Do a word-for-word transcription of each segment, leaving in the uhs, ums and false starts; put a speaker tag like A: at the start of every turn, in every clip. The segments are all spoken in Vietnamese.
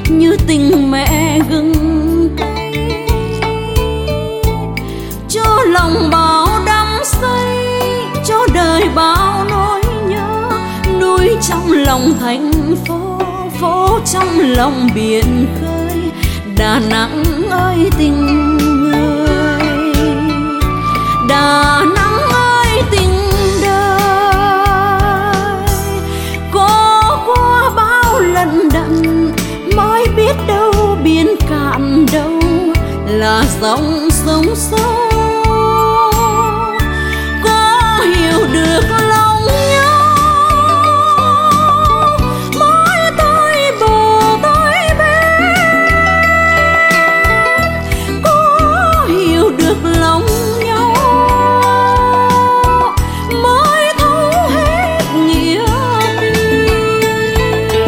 A: như tình mẹ gừng cay, cho lòng bao đắm say, cho đời bao nỗi nhớ. Núi trong lòng thành phố, phố trong lòng biển khơi. Đà Nẵng ơi tình người, Đà Nẵng ơi tình đời. Có qua bao lần đận mới biết đâu biển cạn đâu là dòng sông sâu. Có hiểu được lòng nhau mới tới bờ tới bên. Có hiểu được lòng nhau mới thấu hết nghĩa tình.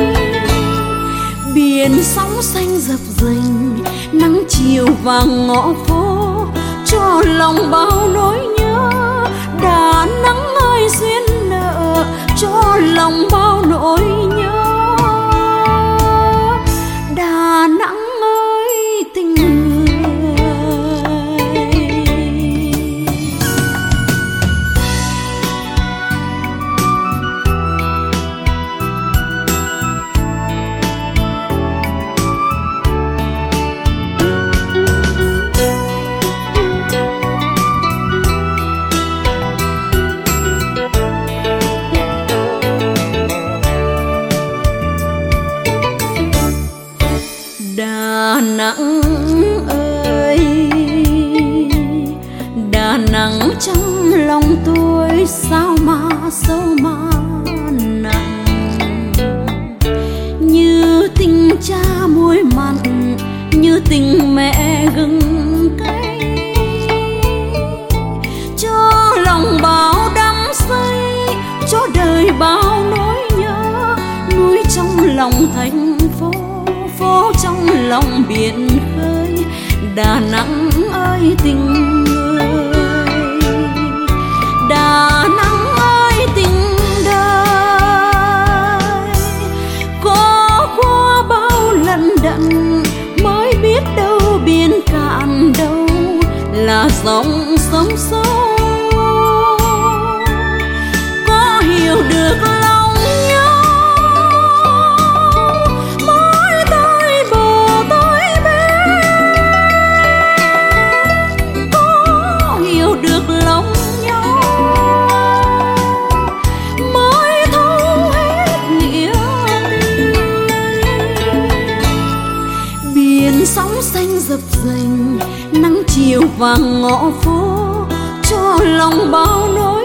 A: Biển sóng xanh dập dềnh, nắng chiều vàng ngõ phố, cho lòng bao nỗi nhớ. Đà Nẵng ơi duyên nợ, cho lòng bao nỗi nhớ. Đà Nẵng ơi tình người. Đà Nẵng ơi, Đà Nẵng trong lòng tôi sao mà sâu mà nặng. Như tình cha muối mặn, như tình mẹ gừng cay, cho lòng bao đắm say, cho đời bao nỗi nhớ. Núi trong lòng thành phố, phố trong lòng biển khơi. Đà Nẵng ơi tình người, Đà Nẵng ơi tình đời. Có qua bao lần đận mới biết đâu biển cạn đâu là dòng sông sâu. Có hiểu được lòng nhau mới tới bờ tới bên. Có hiểu được lòng nhau mới thấu hết nghĩa tình. Biển sóng xanh dập dềnh, nắng chiều vàng ngõ phố, cho lòng bao nỗi